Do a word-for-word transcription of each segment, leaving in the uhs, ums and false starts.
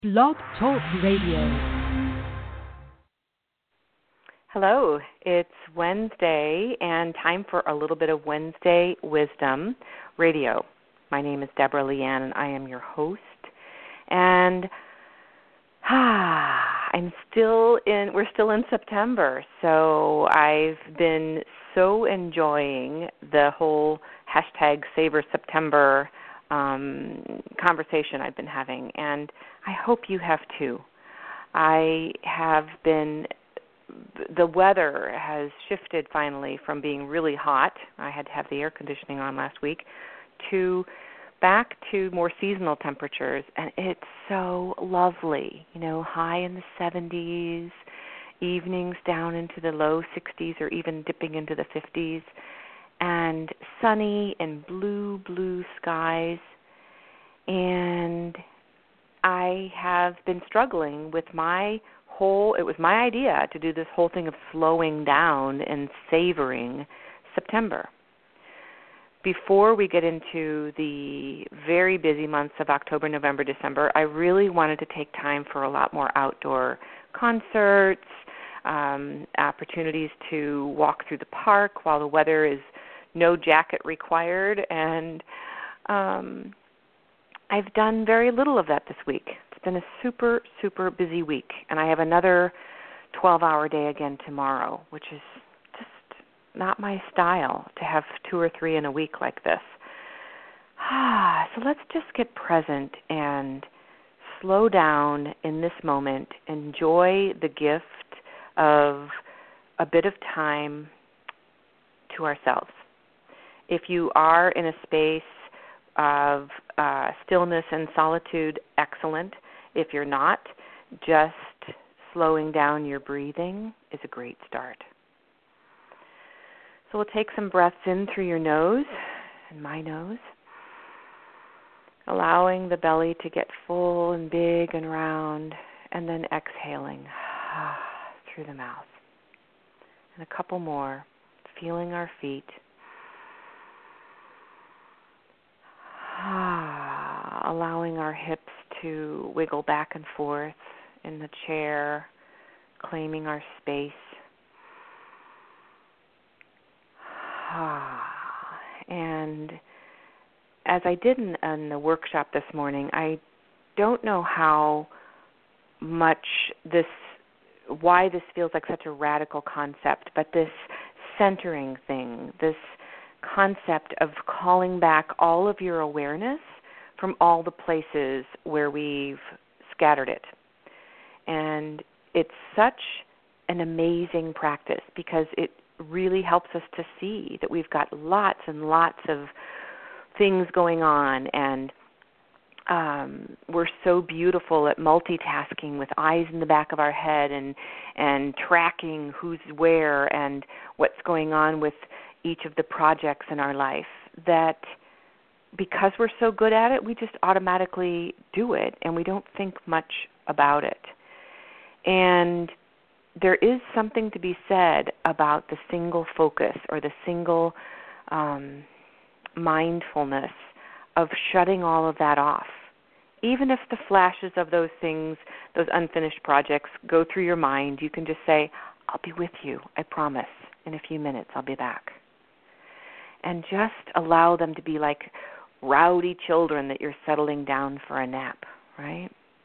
Blog Talk Radio. Hello, it's Wednesday and time for a little bit of Wednesday Wisdom Radio. My name is Deborah Leanne and I am your host. And ah, I'm still in, we're still in September, so I've been so enjoying the whole hashtag Savor September um, conversation I've been having, and I hope you have too. I have been The weather has shifted finally from being really hot, I had to have the air conditioning on last week, to back to more seasonal temperatures, and it's so lovely. You know, high in the seventies, evenings down into the low sixties or even dipping into the fifties, and sunny and blue, blue skies. And I have been struggling with my whole, it was my idea to do this whole thing of slowing down and savoring September. Before we get into the very busy months of October, November, December, I really wanted to take time for a lot more outdoor concerts, um, opportunities to walk through the park while the weather is no jacket required, and um, I've done very little of that this week. It's been a super, super busy week, and I have another twelve-hour day again tomorrow, which is just not my style to have two or three in a week like this. Ah, so let's just get present and slow down in this moment, enjoy the gift of a bit of time to ourselves. If you are in a space of uh, stillness and solitude, excellent. If you're not, just slowing down your breathing is a great start. So we'll take some breaths in through your nose and my nose, allowing the belly to get full and big and round, and then exhaling through the mouth. And a couple more, feeling our feet. Ah, allowing our hips to wiggle back and forth in the chair, claiming our space. Ah, and as I did in, in the workshop this morning, I don't know how much this, why this feels like such a radical concept, but this centering thing, this concept of calling back all of your awareness from all the places where we've scattered it. And it's such an amazing practice because it really helps us to see that we've got lots and lots of things going on, and um, we're so beautiful at multitasking with eyes in the back of our head and and tracking who's where and what's going on with each of the projects in our life, that because we're so good at it, we just automatically do it and we don't think much about it. And there is something to be said about the single focus or the single um, mindfulness of shutting all of that off. Even if the flashes of those things, those unfinished projects go through your mind, you can just say, I'll be with you, I promise. In a few minutes, I'll be back. And just allow them to be like rowdy children that you're settling down for a nap, right?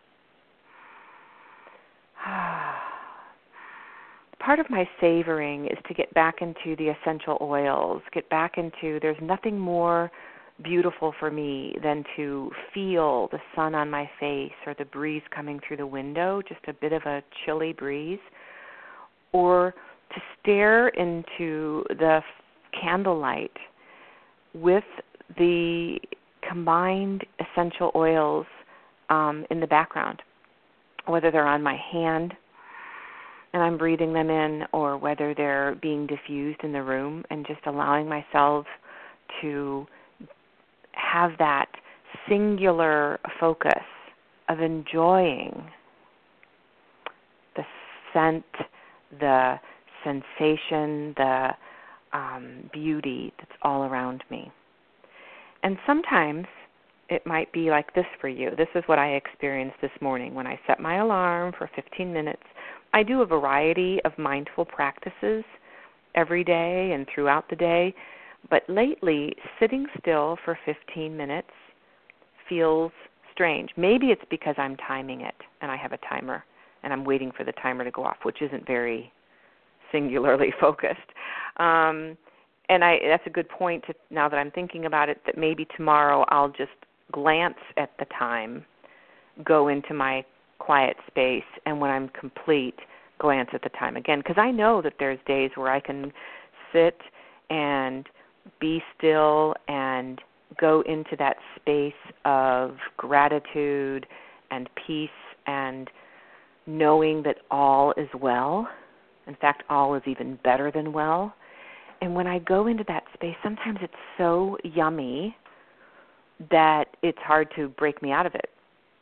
Part of my savoring is to get back into the essential oils, get back into, there's nothing more beautiful for me than to feel the sun on my face or the breeze coming through the window, just a bit of a chilly breeze, or to stare into the candlelight with the combined essential oils um, in the background, whether they're on my hand and I'm breathing them in, or whether they're being diffused in the room, and just allowing myself to have that singular focus of enjoying the scent, the sensation, the um, beauty that's all around me. And sometimes it might be like this for you. This is what I experienced this morning when I set my alarm for fifteen minutes. I do a variety of mindful practices every day and throughout the day, but lately sitting still for fifteen minutes feels strange. Maybe it's because I'm timing it and I have a timer and I'm waiting for the timer to go off, which isn't very singularly focused. Um, and I, that's a good point to, now that I'm thinking about it, that maybe tomorrow I'll just glance at the time, go into my quiet space, and when I'm complete, glance at the time again. Because I know that there's days where I can sit and be still and go into that space of gratitude and peace and knowing that all is well. In fact, all is even better than well. And when I go into that space, sometimes it's so yummy that it's hard to break me out of it.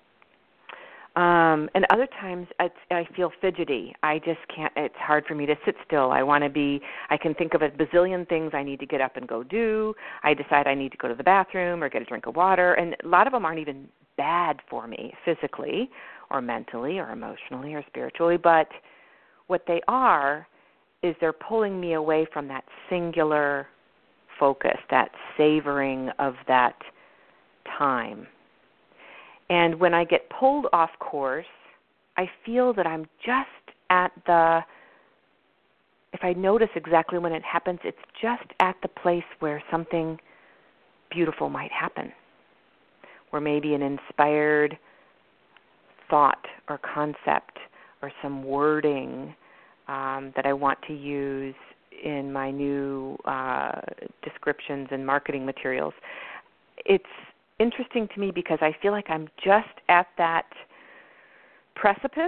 Um, and other times it's, I feel fidgety. I just can't, it's hard for me to sit still. I want to be, I can think of a bazillion things I need to get up and go do. I decide I need to go to the bathroom or get a drink of water. And a lot of them aren't even bad for me physically or mentally or emotionally or spiritually. But what they are is they're pulling me away from that singular focus, that savoring of that time. And when I get pulled off course, I feel that I'm just at the, if I notice exactly when it happens, it's just at the place where something beautiful might happen, where maybe an inspired thought or concept or some wording um, that I want to use in my new uh, descriptions and marketing materials. It's interesting to me because I feel like I'm just at that precipice,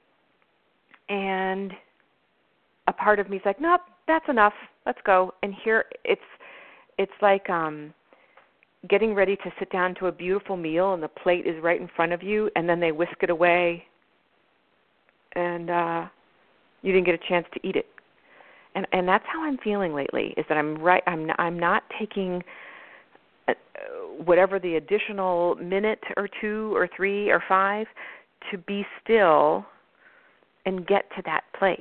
and a part of me is like, nope, that's enough, let's go. And here it's it's like um, getting ready to sit down to a beautiful meal, and the plate is right in front of you, and then they whisk it away, and uh, you didn't get a chance to eat it. And and that's how I'm feeling lately. Is that I'm right? I'm I'm not taking whatever the additional minute or two or three or five to be still and get to that place.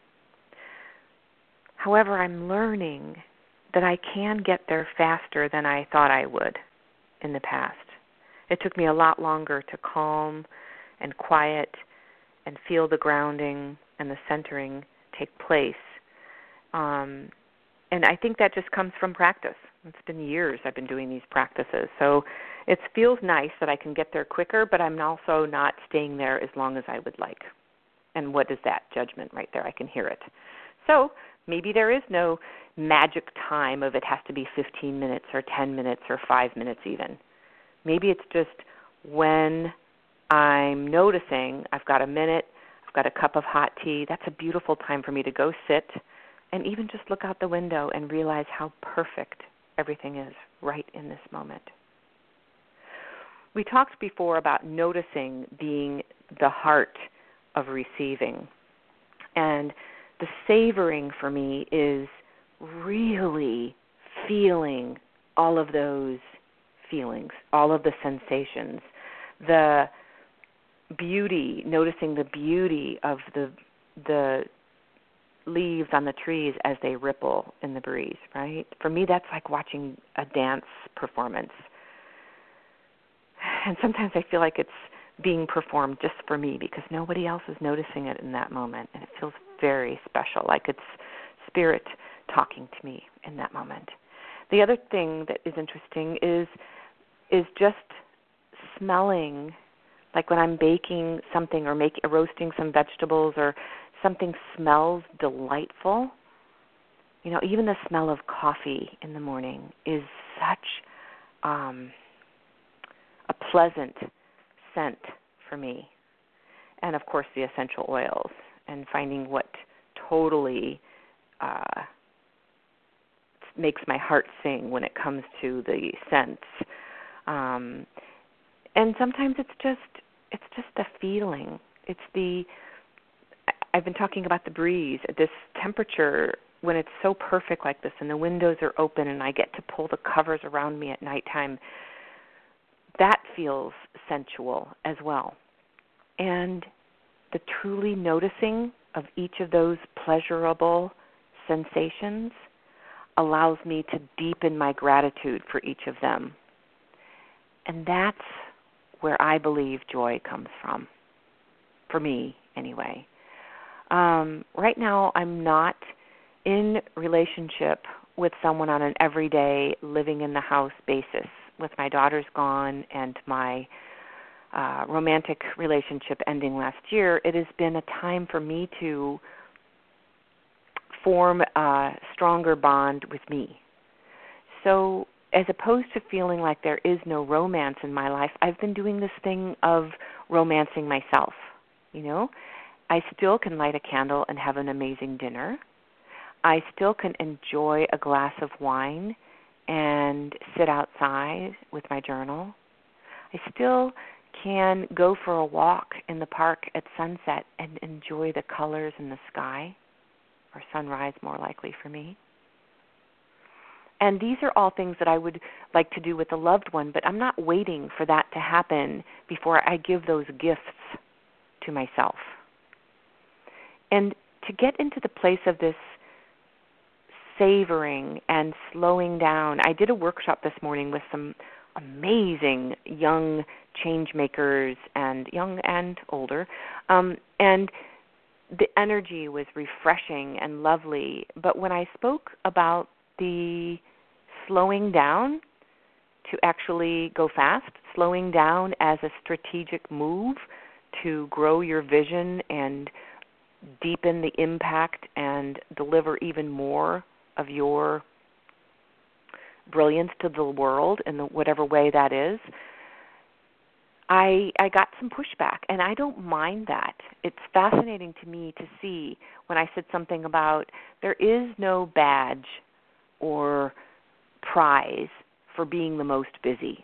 However, I'm learning that I can get there faster than I thought I would in the past. It took me a lot longer to calm and quiet and feel the grounding and the centering take place. Um, and I think that just comes from practice. It's been years I've been doing these practices. So it feels nice that I can get there quicker, but I'm also not staying there as long as I would like. And what is that? Judgment right there. I can hear it. So maybe there is no magic time of it has to be fifteen minutes or ten minutes or five minutes even. Maybe it's just when I'm noticing I've got a minute, I've got a cup of hot tea, that's a beautiful time for me to go sit and even just look out the window and realize how perfect everything is right in this moment. We talked before about noticing being the heart of receiving. And the savoring for me is really feeling all of those feelings, all of the sensations, the beauty, noticing the beauty of the the leaves on the trees as they ripple in the breeze, right? For me, that's like watching a dance performance. And sometimes I feel like it's being performed just for me because nobody else is noticing it in that moment. And it feels very special, like it's spirit talking to me in that moment. The other thing that is interesting is is just smelling, like when I'm baking something or make, roasting some vegetables or something smells delightful. You know, even the smell of coffee in the morning is such um, a pleasant scent for me. And, of course, the essential oils and finding what totally uh, makes my heart sing when it comes to the scents. Um, and sometimes it's just it's just a feeling. It's the I've been talking about the breeze, this temperature when it's so perfect like this and the windows are open and I get to pull the covers around me at nighttime. feels sensual as well. And the truly noticing of each of those pleasurable sensations allows me to deepen my gratitude for each of them. And that's where I believe joy comes from, for me anyway. Um, right now, I'm not in relationship with someone on an everyday living in the house basis. With my daughters gone and my uh, romantic relationship ending last year, it has been a time for me to form a stronger bond with me. So as opposed to feeling like there is no romance in my life, I've been doing this thing of romancing myself, you know. I still can light a candle and have an amazing dinner. I still can enjoy a glass of wine and sit outside with my journal. I still can go for a walk in the park at sunset and enjoy the colors in the sky, or sunrise more likely for me. And these are all things that I would like to do with a loved one, but I'm not waiting for that to happen before I give those gifts to myself. And to get into the place of this savoring and slowing down, I did a workshop this morning with some amazing young change makers, and young and older, um, and the energy was refreshing and lovely. But when I spoke about the slowing down to actually go fast, slowing down as a strategic move to grow your vision and deepen the impact and deliver even more of your brilliance to the world in the, whatever way that is, I I got some pushback, and I don't mind that. It's fascinating to me to see when I said something about there is no badge or prize for being the most busy.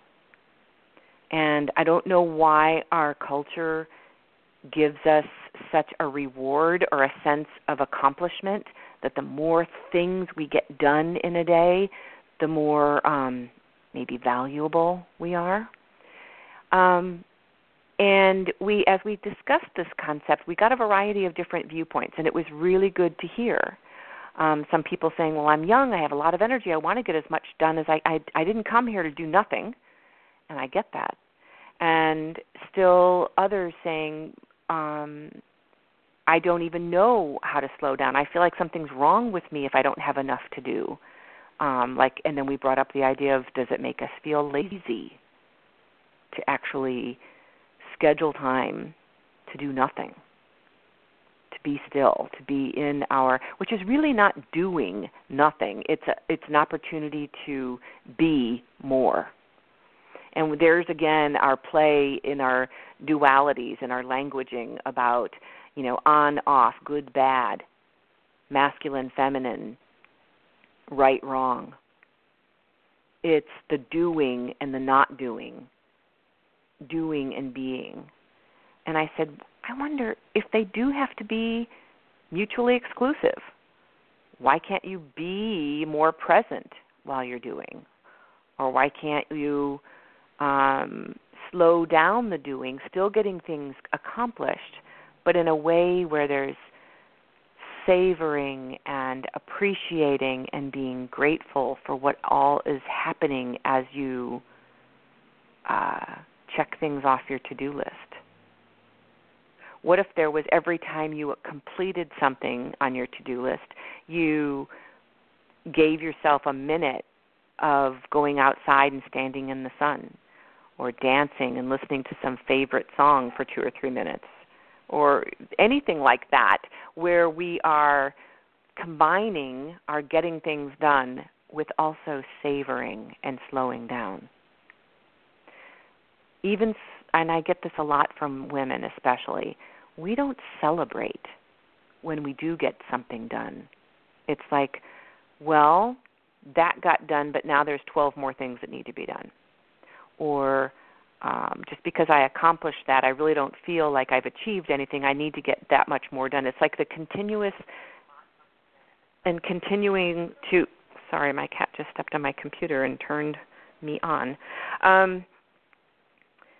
And I don't know why our culture gives us such a reward or a sense of accomplishment that the more things we get done in a day, the more um, maybe valuable we are. Um, and we, as we discussed this concept, we got a variety of different viewpoints, and it was really good to hear. Um, some people saying, well, I'm young, I have a lot of energy, I want to get as much done as I, I, I didn't come here to do nothing, and I get that. And still others saying, um, I don't even know how to slow down. I feel like something's wrong with me if I don't have enough to do. Um, like, and then we brought up the idea of, does it make us feel lazy to actually schedule time to do nothing, to be still, to be in our, which is really not doing nothing. It's a, it's an opportunity to be more. And there's, again, our play in our dualities, in our languaging about, you know, on, off, good, bad, masculine, feminine, right, wrong. It's the doing and the not doing, doing and being. And I said, I wonder if they do have to be mutually exclusive. Why can't you be more present while you're doing? Or why can't you um, slow down the doing, still getting things accomplished, but in a way where there's savoring and appreciating and being grateful for what all is happening as you uh, check things off your to-do list? What if there was, every time you completed something on your to-do list, you gave yourself a minute of going outside and standing in the sun, or dancing and listening to some favorite song for two or three minutes, or anything like that, where we are combining our getting things done with also savoring and slowing down. Even, and I get this a lot from women especially, we don't celebrate when we do get something done. It's like, well, that got done, but now there's twelve more things that need to be done. Or um, just because I accomplished that, I really don't feel like I've achieved anything. I need to get that much more done. It's like the continuous and continuing to, sorry, my cat just stepped on my computer and turned me on. Um,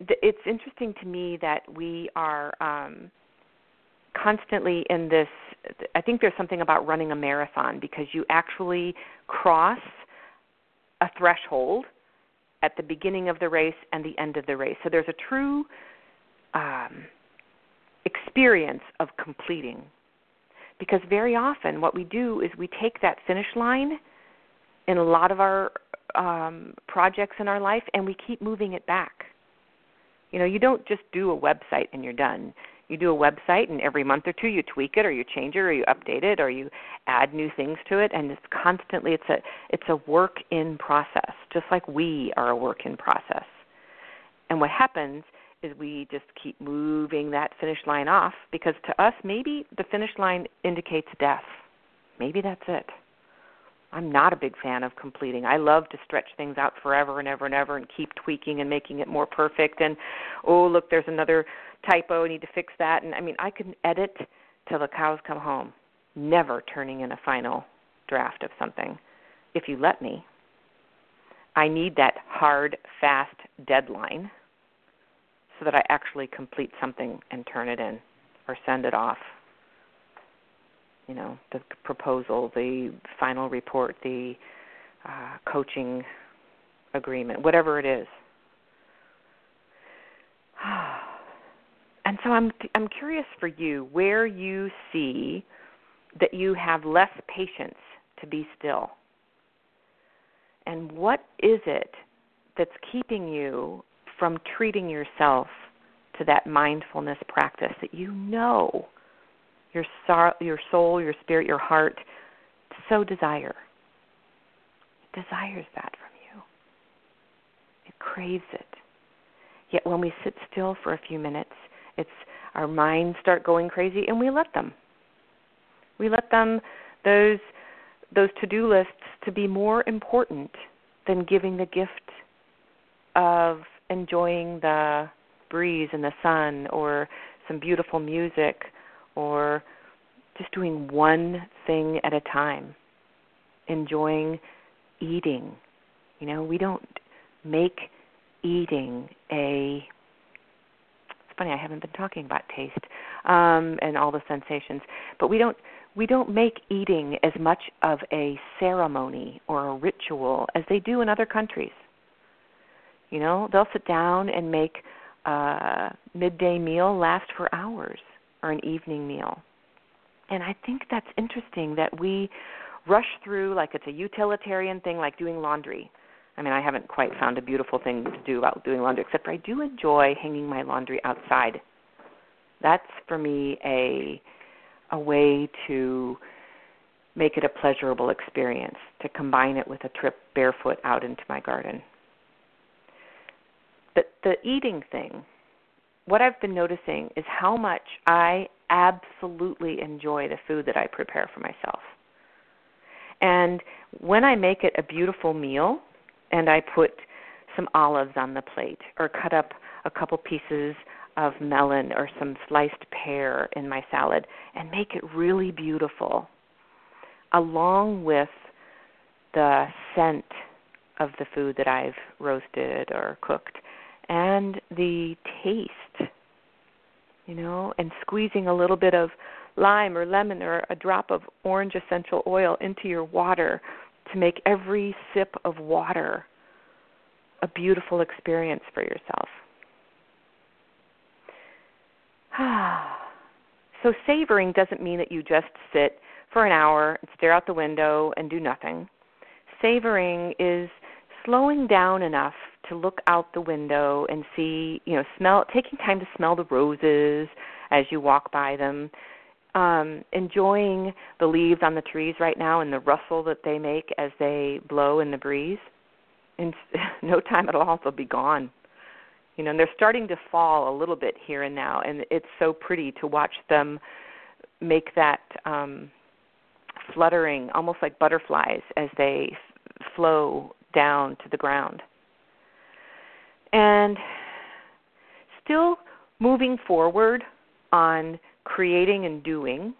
th- it's interesting to me that we are um, constantly in this. I think there's something about running a marathon because you actually cross a threshold at the beginning of the race and the end of the race. So there's a true um, experience of completing. Because very often what we do is we take that finish line in a lot of our um, projects in our life and we keep moving it back. You know, you don't just do a website and you're done. You do a website and every month or two you tweak it or you change it or you update it or you add new things to it, and it's constantly, it's a, it's a work in process, just like we are a work in process. And what happens is we just keep moving that finish line off because to us maybe the finish line indicates death. Maybe that's it. I'm not a big fan of completing. I love to stretch things out forever and ever and ever and keep tweaking and making it more perfect. And, oh, look, there's another typo. I need to fix that. And, I mean, I can edit till the cows come home, never turning in a final draft of something if you let me. I need that hard, fast deadline so that I actually complete something and turn it in or send it off. You know, the proposal, the final report, the uh, coaching agreement, whatever it is. And so I'm I'm curious for you where you see that you have less patience to be still. And what is it that's keeping you from treating yourself to that mindfulness practice that you know your soul, your soul, your spirit, your heart so desire? It desires that from you. It craves it. Yet when we sit still for a few minutes, it's our minds start going crazy, and we let them. We let them, those those to-do lists, to be more important than giving the gift of enjoying the breeze and the sun or some beautiful music or just doing one thing at a time, enjoying eating. You know, we don't make eating a, it's funny, I haven't been talking about taste um, and all the sensations, but we don't we don't make eating as much of a ceremony or a ritual as they do in other countries. You know, they'll sit down and make a midday meal last for hours or an evening meal. And I think that's interesting that we rush through like it's a utilitarian thing, like doing laundry. I mean, I haven't quite found a beautiful thing to do about doing laundry, except for I do enjoy hanging my laundry outside. That's, for me, a a way to make it a pleasurable experience, to combine it with a trip barefoot out into my garden. But the eating thing, what I've been noticing is how much I absolutely enjoy the food that I prepare for myself. And when I make it a beautiful meal and I put some olives on the plate or cut up a couple pieces of melon or some sliced pear in my salad and make it really beautiful, along with the scent of the food that I've roasted or cooked and the taste, you know, and squeezing a little bit of lime or lemon or a drop of orange essential oil into your water to make every sip of water a beautiful experience for yourself. So savoring doesn't mean that you just sit for an hour and stare out the window and do nothing. Savoring is slowing down enough to look out the window and see, you know, smell, taking time to smell the roses as you walk by them, um, enjoying the leaves on the trees right now and the rustle that they make as they blow in the breeze. In no time at all, they'll be gone. You know, and they're starting to fall a little bit here and now, and it's so pretty to watch them make that um, fluttering, almost like butterflies, as they f- flow down to the ground. And still moving forward on creating and doing,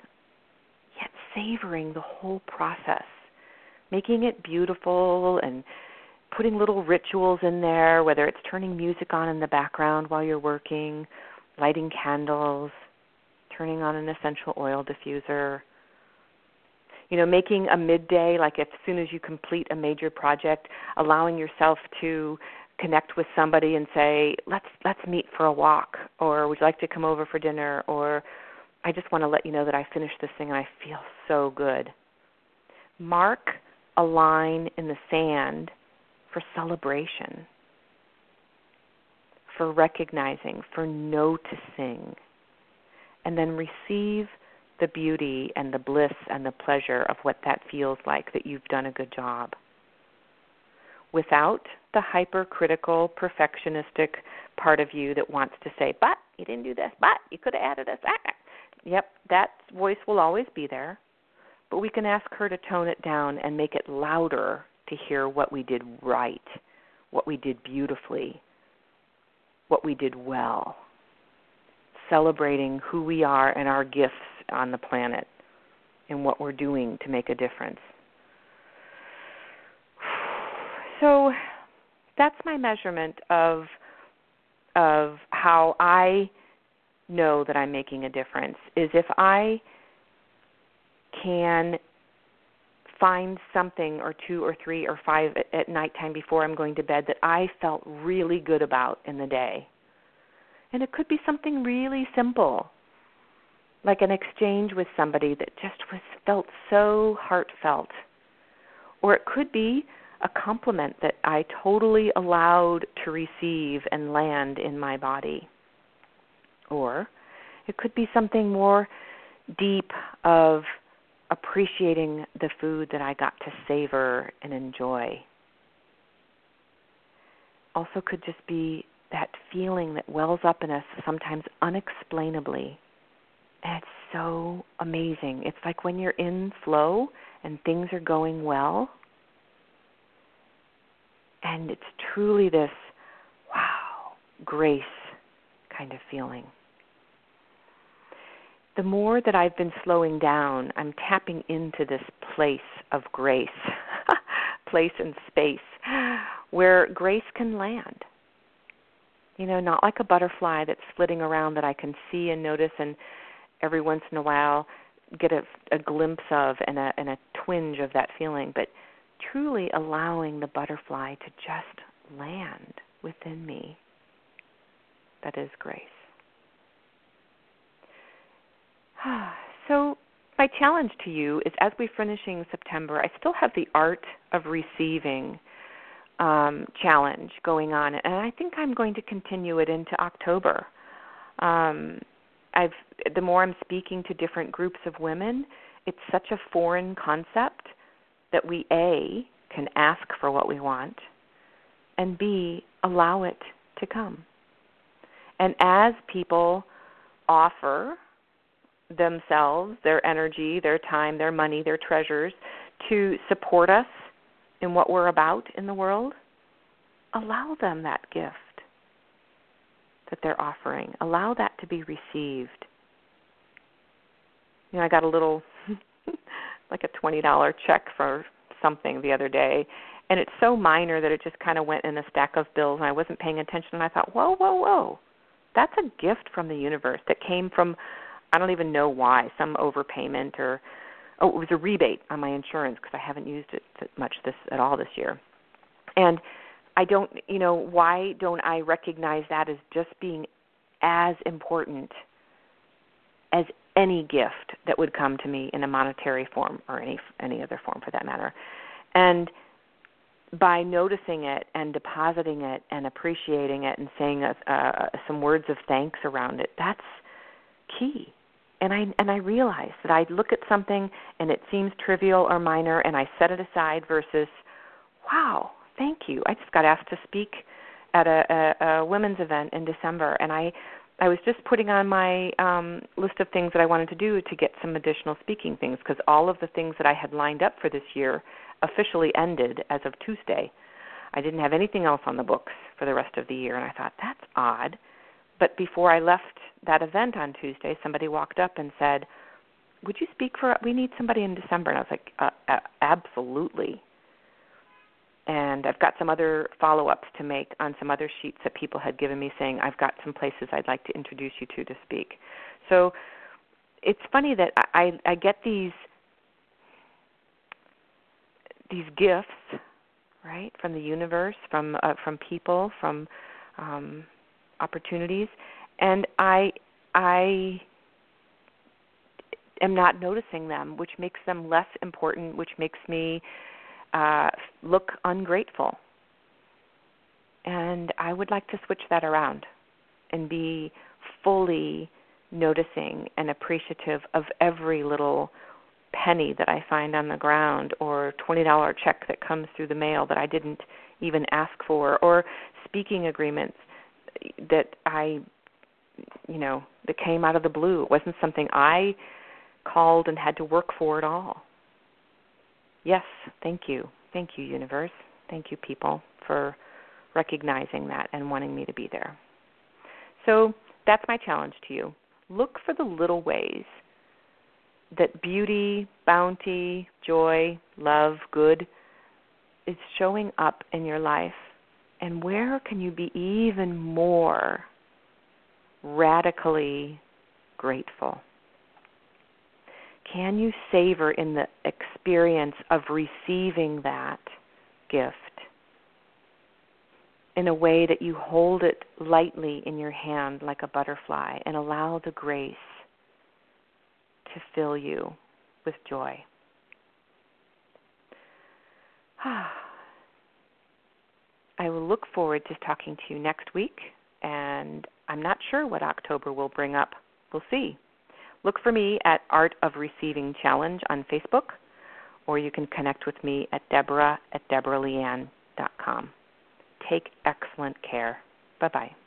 yet savoring the whole process, making it beautiful and putting little rituals in there, whether it's turning music on in the background while you're working, lighting candles, turning on an essential oil diffuser, you know, making a midday, like as soon as you complete a major project, allowing yourself to connect with somebody and say, let's let's meet for a walk, or would you like to come over for dinner, or I just want to let you know that I finished this thing and I feel so good. Mark a line in the sand for celebration, for recognizing, for noticing, and then receive the beauty and the bliss and the pleasure of what that feels like, that you've done a good job. Without the hypercritical, perfectionistic part of you that wants to say, but you didn't do this, but you could have added this. Ah. Yep, that voice will always be there, but we can ask her to tone it down and make it louder to hear what we did right, what we did beautifully, what we did well, celebrating who we are and our gifts on the planet and what we're doing to make a difference. So that's my measurement of of how I know that I'm making a difference, is if I can find something or two or three or five at, at nighttime before I'm going to bed that I felt really good about in the day. And it could be something really simple, like an exchange with somebody that just was felt so heartfelt. Or it could be a compliment that I totally allowed to receive and land in my body. Or it could be something more deep of appreciating the food that I got to savor and enjoy. Also could just be that feeling that wells up in us sometimes unexplainably. And it's so amazing. It's like when you're in flow and things are going well, and it's truly this, wow, grace kind of feeling. The more that I've been slowing down, I'm tapping into this place of grace, place and space, where grace can land. You know, not like a butterfly that's flitting around that I can see and notice and every once in a while get a, a glimpse of and a, and a twinge of that feeling, but truly allowing the butterfly to just land within me. That is grace. So my challenge to you is, as we're finishing September, I still have the Art of Receiving um, challenge going on, and I think I'm going to continue it into October. Um, I've the more I'm speaking to different groups of women, it's such a foreign concept that we, A, can ask for what we want, and B, allow it to come. And as people offer themselves, their energy, their time, their money, their treasures to support us in what we're about in the world, allow them that gift that they're offering. Allow that to be received. You know, I got a little, like a twenty dollars check for something the other day, and it's so minor that it just kind of went in a stack of bills, and I wasn't paying attention, and I thought, whoa, whoa, whoa. That's a gift from the universe that came from, I don't even know why, some overpayment or, oh, it was a rebate on my insurance because I haven't used it much this at all this year. And I don't, you know, why don't I recognize that as just being as important as any gift that would come to me in a monetary form or any any other form for that matter. And by noticing it and depositing it and appreciating it and saying uh, uh, some words of thanks around it, that's key. And I and I realize that I look at something and it seems trivial or minor and I set it aside versus, wow, thank you. I just got asked to speak at a, a, a women's event in December, and I, I was just putting on my um, list of things that I wanted to do to get some additional speaking things, because all of the things that I had lined up for this year officially ended as of Tuesday. I didn't have anything else on the books for the rest of the year, and I thought, that's odd. But before I left that event on Tuesday, somebody walked up and said, would you speak for, we need somebody in December. And I was like, uh, uh, absolutely. And I've got some other follow-ups to make on some other sheets that people had given me saying, I've got some places I'd like to introduce you to to speak. So it's funny that I, I get these these gifts, right, from the universe, from uh, from people, from um, opportunities, and I I am not noticing them, which makes them less important, which makes me uh, look ungrateful. And I would like to switch that around and be fully noticing and appreciative of every little penny that I find on the ground, or twenty dollars check that comes through the mail that I didn't even ask for, or speaking agreements that I, you know, that came out of the blue. It wasn't something I called and had to work for at all. Yes, thank you. Thank you, universe. Thank you, people, for recognizing that and wanting me to be there. So that's my challenge to you. Look for the little ways that beauty, bounty, joy, love, good is showing up in your life, and where can you be even more radically grateful? Can you savor in the experience of receiving that gift in a way that you hold it lightly in your hand like a butterfly and allow the grace to fill you with joy? I will look forward to talking to you next week, and I'm not sure what October will bring up. We'll see. Look for me at Art of Receiving Challenge on Facebook, or you can connect with me at Deborah at Deborah Leanne dot com. Take excellent care. Bye-bye.